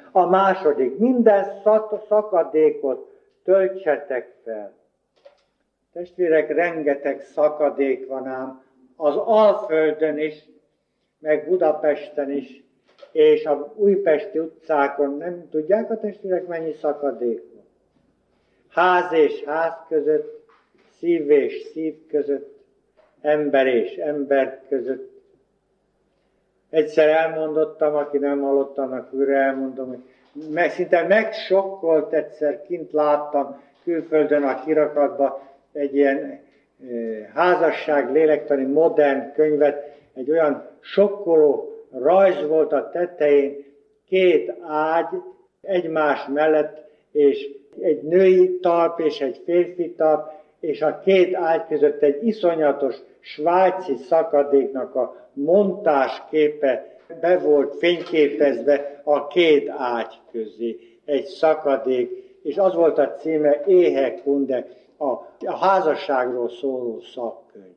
A második, minden szakadékot töltsetek fel. Testvérek, rengeteg szakadék van ám az Alföldön is, meg Budapesten is, és a újpesti utcákon. Nem tudják a testvérek, mennyi szakadék van? Ház és ház között, szív és szív között, ember és ember között. Egyszer elmondottam, aki nem hallott, annak újra elmondom, hogy szinte megsokkolt, egyszer kint láttam külföldön a kirakatban egy ilyen házasság lélektani modern könyvet, egy olyan sokkoló rajz volt a tetején, 2 ágy egymás mellett, és egy női talp és egy férfi talp, és a 2 ágy között egy iszonyatos svájci szakadéknak a montásképe be volt fényképezve a 2 ágy közé. Egy szakadék, és az volt a címe Ehe Kunde, a házasságról szóló szakkönyv.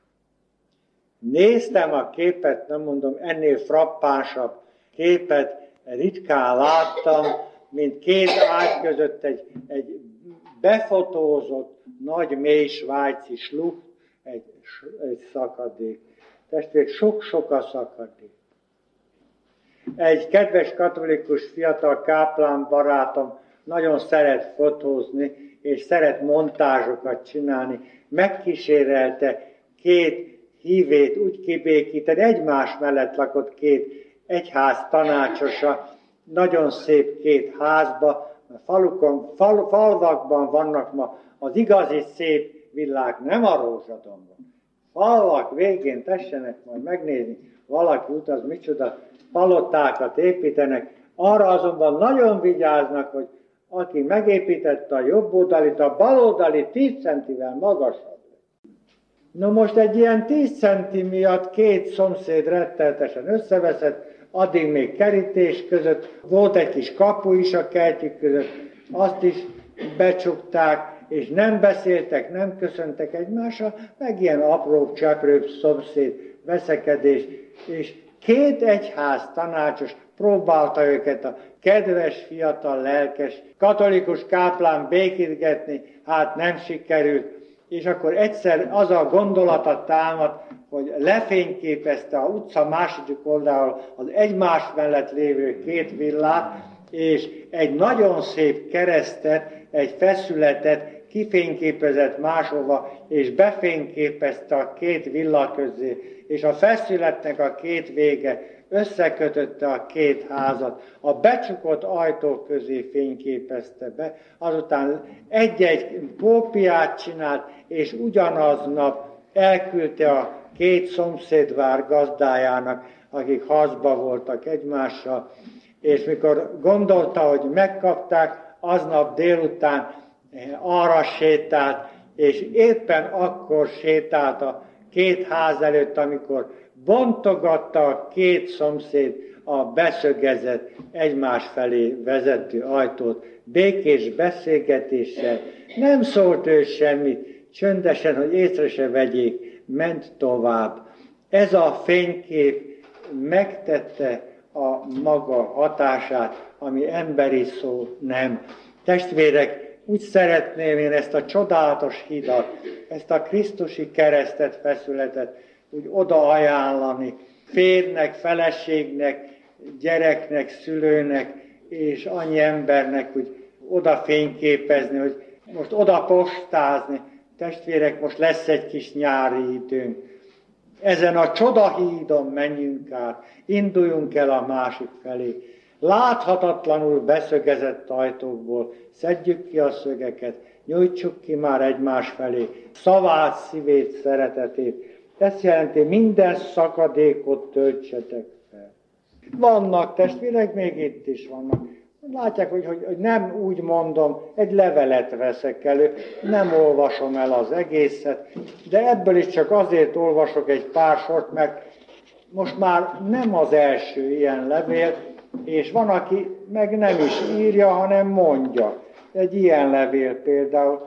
Néztem a képet, nem mondom, ennél frappánsabb képet ritkán láttam, mint 2 ágy között egy befotózott, nagy, mély svájci slucht, egy szakadék. Testvérek, sok-sok a szakadék. Egy kedves katolikus fiatal káplán barátom nagyon szeret fotózni, és szeret montázsokat csinálni. Megkísérelte 2 hívét úgy kibékíteni, egymás mellett lakott 2 egyház tanácsosa, nagyon szép 2 házba, falvakban vannak ma az igazi szép világ, nem a rózsadomban. Falvak végén tessenek majd megnézni, valaki utaz, micsoda palotákat építenek, arra azonban nagyon vigyáznak, hogy aki megépítette a jobb oldalit, a bal oldali 10 centivel magasabb. Na most egy ilyen 10 centi miatt 2 szomszéd retteltesen összeveszett, addig még kerítés között, volt egy kis kapu is a kertjük között, azt is becsukták, és nem beszéltek, nem köszöntek egymással, meg ilyen apró, cseprőbb szomszéd veszekedés, és 2 egyház tanácsos próbálta őket a kedves, fiatal, lelkes, katolikus káplán békítgetni, hát nem sikerült, és akkor egyszer az a gondolata támad, hogy lefényképezte a utca második oldalról az egymás mellett lévő 2 villát, és egy nagyon szép keresztet, egy feszületet kifényképezett máshova, és befényképezte a 2 villa közé, és a feszületnek a 2 vége összekötötte a 2 házat, a becsukott ajtó közé fényképezte be, azután egy-egy kópiát csinált, és ugyanaznap elküldte a 2 szomszédvár gazdájának, akik harcba voltak egymással, és mikor gondolta, hogy megkapták, aznap délután arra sétált, és éppen akkor sétált a 2 ház előtt, amikor bontogatta a 2 szomszéd a beszögezett egymás felé vezető ajtót, békés beszélgetéssel. Nem szólt ő semmit, csöndesen, hogy észre se vegyék, ment tovább. Ez a fénykép megtette a maga hatását, ami emberi szó nem. Testvérek, úgy szeretném én ezt a csodálatos hidat, ezt a krisztusi keresztet, feszületet úgy oda ajánlani, férnek, feleségnek, gyereknek, szülőnek, és annyi embernek úgy oda fényképezni, hogy most oda postázni. Testvérek, most lesz egy kis nyári időnk. Ezen a csodahídon menjünk át, induljunk el a másik felé. Láthatatlanul beszögezett ajtókból szedjük ki a szögeket, nyújtsuk ki már egymás felé szavát, szívét, szeretetét. Ez jelenti, minden szakadékot töltsetek fel. Vannak testvérek, még itt is vannak. Látják, hogy nem úgy mondom, egy levelet veszek elő, nem olvasom el az egészet, de ebből is csak azért olvasok egy pár sort, mert most már nem az első ilyen levél, és van, aki meg nem is írja, hanem mondja. Egy ilyen levél például,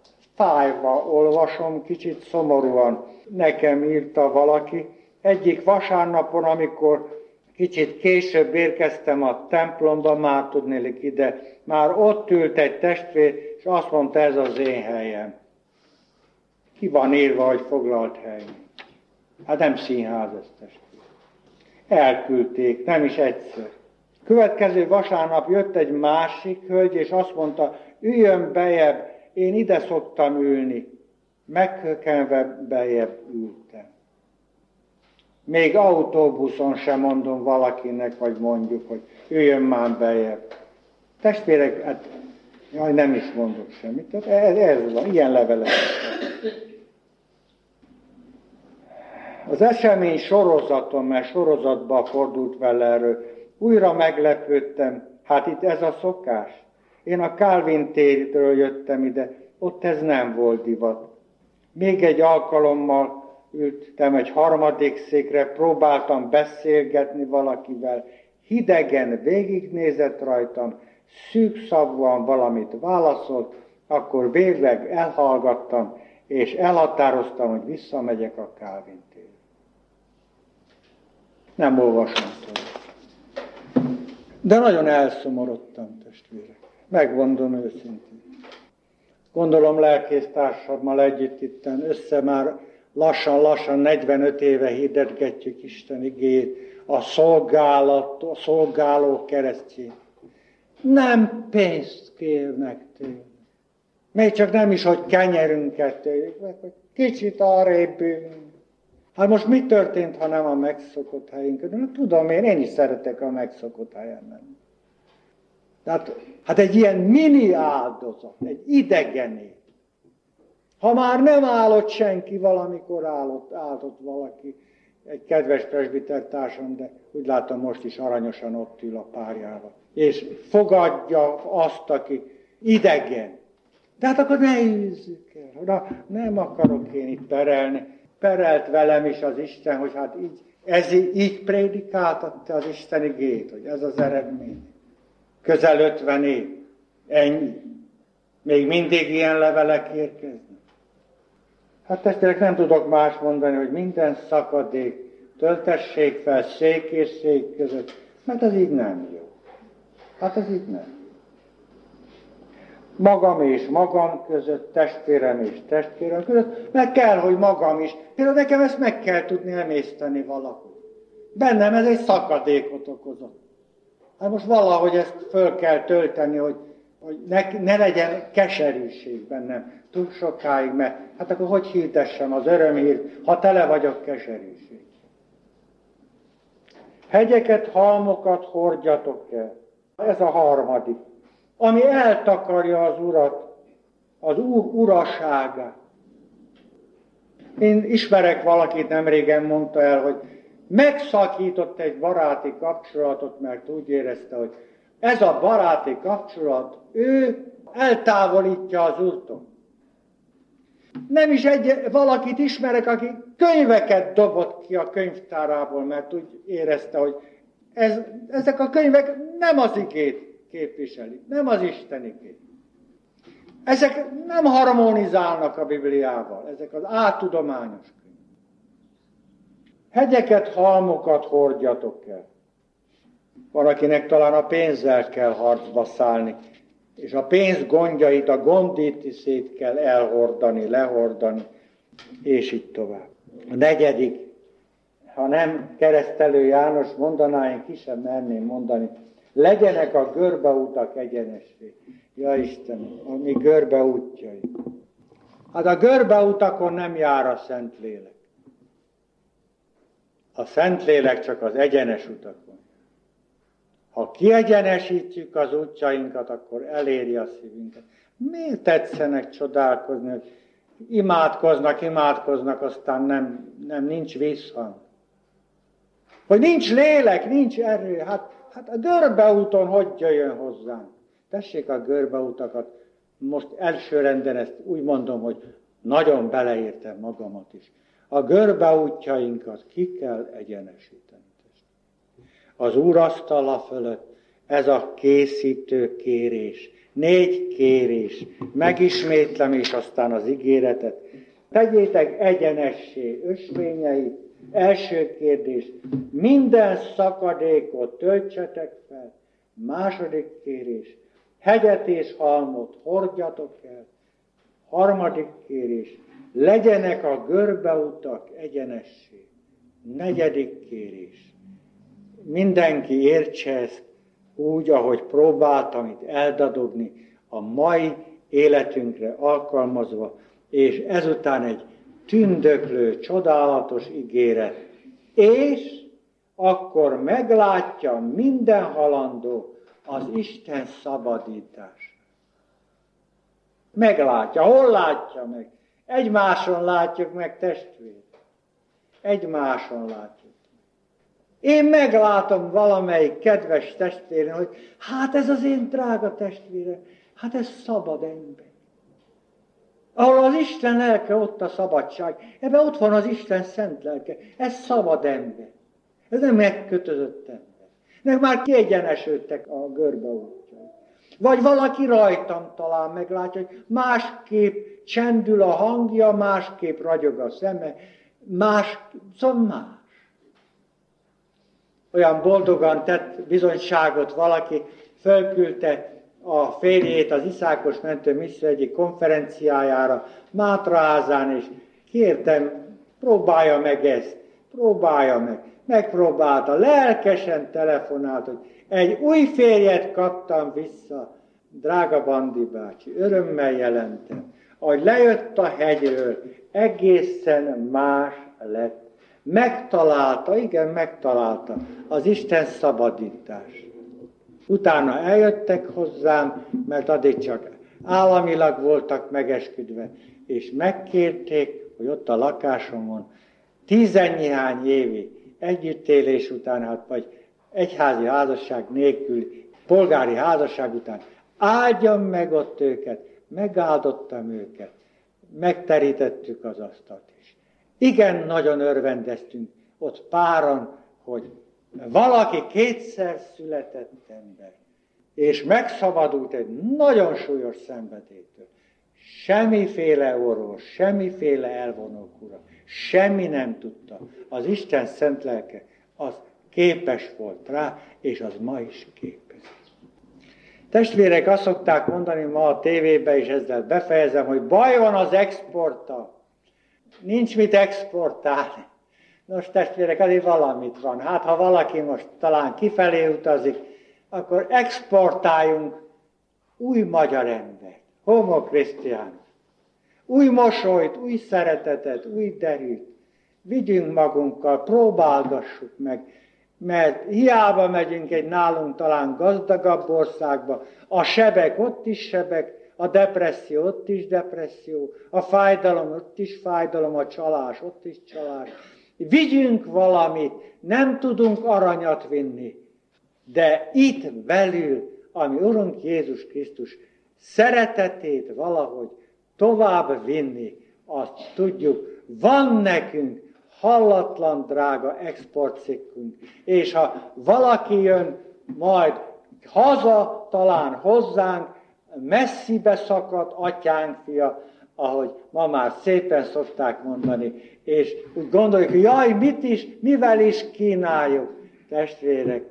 fájva olvasom, kicsit szomorúan nekem írta valaki. Egyik vasárnapon, amikor Kicsit később érkeztem a templomba, már tudnélik ide, már ott ült egy testvér, és azt mondta, ez az én helyem. Ki van írva, hogy foglalt hely? Hát nem színház ez, testvér. Elküldték, nem is egyszer. Következő vasárnap jött egy másik hölgy, és azt mondta, üljön bejebb, én ide szoktam ülni. Meghökkenve bejebb ültem. Még autóbuszon sem mondom valakinek, vagy mondjuk, hogy üljön már bejebb. Testvérek, hát jaj, nem is mondok semmit. Tehát ez van, ilyen levelek. Az esemény sorozaton, mert sorozatba fordult vele erről, újra meglepődtem, hát itt ez a szokás. Én a Kálvin térről jöttem ide, ott ez nem volt divat. Még egy alkalommal ültem egy harmadik székre, próbáltam beszélgetni valakivel, hidegen végignézett rajtam, szűkszavúan valamit válaszolt, akkor végleg elhallgattam, és elhatároztam, hogy visszamegyek a Kálvin térre. Nem olvasom tovább. De nagyon elszomorodtam, testvérek. Megmondom őszintén. Gondolom lelkésztársammal együtt itten össze már lassan 45 éve hirdetgetjük Isten igéjét, a szolgáló keresztjén. Nem pénzt kérnek tőle. Még csak nem is, hogy kenyerünket tőlük, mert kicsit arrébb ülünk. Hát most mi történt, ha nem a megszokott helyünkön? Tudom én is szeretek a megszokott helyen menni. Hát egy ilyen mini áldozat, egy idegené. Ha már nem állott senki, valamikor állott valaki, egy kedves presbitertársam, de úgy látom most is aranyosan ott ül a párjával. És fogadja azt, aki idegen. De hát akkor ne űzzük el. Na, nem akarok én itt perelni. Perelt velem is az Isten, hogy hát így prédikáltatta az Isten igét, hogy ez az eredmény. Közel 50 év. Ennyi. Még mindig ilyen levelek érkeznek. Hát testvérek, nem tudok más mondani, hogy minden szakadék töltessék fel szék és szék között, mert az így nem jó. Hát az így nem. Magam és magam között, testvérem és testvérem között, meg kell, hogy magam is. Például nekem ezt meg kell tudni emészteni valahogy. Bennem ez egy szakadékot okozott. Hát most valahogy ezt föl kell tölteni, hogy ne legyen keserűség bennem túl sokáig, mert hát akkor hogy hirdessem az örömhírt, ha tele vagyok keserűség. Hegyeket, halmokat hordjatok el. Ez a harmadik. Ami eltakarja az Urat, az Úr uraságát. Én ismerek valakit, nemrégen mondta el, hogy megszakított egy baráti kapcsolatot, mert úgy érezte, hogy ez a baráti kapcsolat, ő eltávolítja az Úrtól. Nem is valakit ismerek, aki könyveket dobott ki a könyvtárából, mert úgy érezte, hogy ezek a könyvek nem az igét képviselik, nem az Isten igét. Ezek nem harmonizálnak a Bibliával, ezek az áltudományos könyvek. Hegyeket, halmokat hordjatok el. Van, akinek talán a pénzzel kell harcba szállni, és a pénz gondjait, a gondítiszét kell elhordani, lehordani, és így tovább. A negyedik, ha nem Keresztelő János mondaná, én ki sem merném mondani, legyenek a görbeutak egyenessé. Ja Istenem, a mi görbeútjai. Hát a görbeutakon nem jár a Szentlélek. A Szentlélek csak az egyenes utakon. Ha kiegyenesítjük az útjainkat, akkor eléri a szívünket. Miért tetszenek csodálkozni, hogy imádkoznak, aztán nincs visszhang. Hogy nincs lélek, nincs erő. Hát a görbeúton hogy jöjjön hozzánk? Tessék a görbeutakat, most elsőrenden ezt úgy mondom, hogy nagyon beleértem magamat is. A görbeútjainkat ki kell egyenesíteni. Az Úr asztala fölött ez a készítő kérés. 4 kérés. Megismétlem, és aztán az ígéretet. Tegyétek egyenessé ösvényeit, Első kérdés, minden szakadékot töltsetek fel. Második kérés, hegyet és halmot hordjatok el. Harmadik kérés, legyenek a görbeutak egyenessé. Negyedik kérés, mindenki értse ezt úgy, ahogy próbáltam itt eldadogni, a mai életünkre alkalmazva, és ezután egy tündöklő, csodálatos ígéret. És akkor meglátja minden halandó az Isten szabadítását. Meglátja. Hol látja meg? Egymáson látjuk meg, testvér. Egymáson látjuk. Én meglátom valamelyik kedves testvérem, hogy hát ez az én drága testvérem, hát ez szabad ember. Ahol az Isten lelke, ott a szabadság. Ebben ott van az Isten szent lelke. Ez szabad ember. Ez nem megkötözött ember. Nek már kiegyenesültek a görbeútjai. Vagy valaki rajtam talán meglátja, hogy másképp csendül a hangja, másképp ragyog a szeme, szóval más. Olyan boldogan tett bizonyságot valaki, fölküldte a férjét az Iszákos Mentő Misszió egyik konferenciájára Mátraházán, és kértem, próbálja meg ezt, próbálja meg. Megpróbálta, lelkesen telefonált, hogy egy új férjet kaptam vissza, drága Bandi bácsi, örömmel jelentem, ahogy lejött a hegyről, egészen más lett. Megtalálta az Isten szabadítás. Utána eljöttek hozzám, mert addig csak államilag voltak megesküdve, és megkérték, hogy ott a lakásomon 10-néhány évi együttélés után, vagy egyházi házasság nélkül, polgári házasság után áldjam meg ott őket, megáldottam őket, megterítettük az asztalt is. Igen, nagyon örvendeztünk ott páran, hogy valaki kétszer született ember, és megszabadult egy nagyon súlyos szenvedélytől. Semmiféle orvos, semmiféle elvonókura, semmi nem tudta. Az Isten szent lelke az képes volt rá, és az ma is képes. Testvérek, azt szokták mondani ma a tévében, és ezzel befejezem, hogy baj van az exporttal. Nincs mit exportálni. Nos, testvérek, azért valamit van. Hát, ha valaki most talán kifelé utazik, akkor exportáljunk új magyar embert, homo Christian. Új mosolyt, új szeretetet, új derűt. Vigyünk magunkkal, próbálgassuk meg, mert hiába megyünk egy nálunk talán gazdagabb országba, a sebek ott is sebek, a depresszió ott is depresszió, a fájdalom ott is fájdalom, a csalás ott is csalás. Vigyünk valamit, nem tudunk aranyat vinni, de itt belül, ami Urunk Jézus Krisztus szeretetét valahogy tovább vinni, azt tudjuk, van nekünk hallatlan drága exportcikkünk, és ha valaki jön majd haza, talán hozzánk, messzibe szakadt atyánk fia, ahogy ma már szépen szokták mondani, és úgy gondoljuk, hogy jaj, mivel is kínáljuk, testvérek,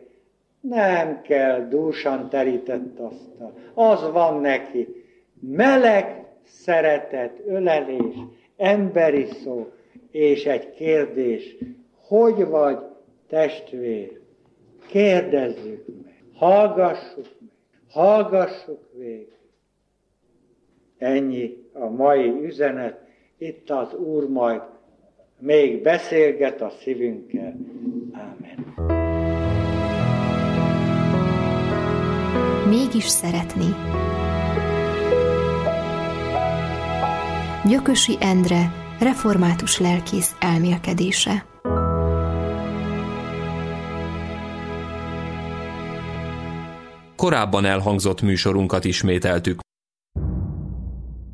nem kell dúsan terített asztal. Az van neki. Meleg szeretet, ölelés, emberi szó, és egy kérdés, hogy vagy, testvér? Kérdezzük meg, hallgassuk végig. Ennyi a mai üzenet, itt az Úr majd még beszélget a szívünkkel. Ámen. Mégis szeretni. Gyökösi Endre, református lelkész elmélkedése. Korábban elhangzott műsorunkat ismételtük.